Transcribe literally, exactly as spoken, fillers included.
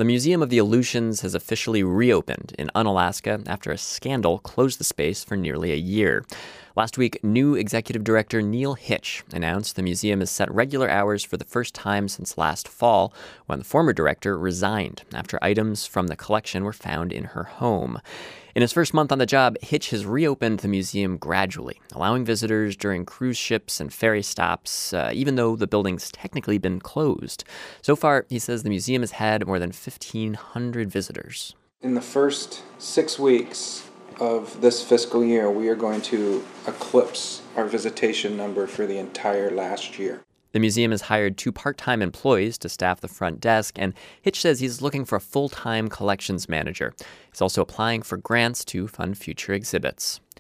The Museum of the Aleutians has officially reopened in Unalaska after a scandal closed the space for nearly a year. Last week, new executive director Neil Hitch announced the museum has set regular hours for the first time since last fall, when the former director resigned after items from the collection were found in her home. In his first month on the job, Hitch has reopened the museum gradually, allowing visitors during cruise ships and ferry stops, uh, even though the building's technically been closed. So far, he says the museum has had more than fifteen hundred visitors. In the first six weeks of this fiscal year, we are going to eclipse our visitation number for the entire last year. The museum has hired two part-time employees to staff the front desk, and Hitch says he's looking for a full-time collections manager. He's also applying for grants to fund future exhibits.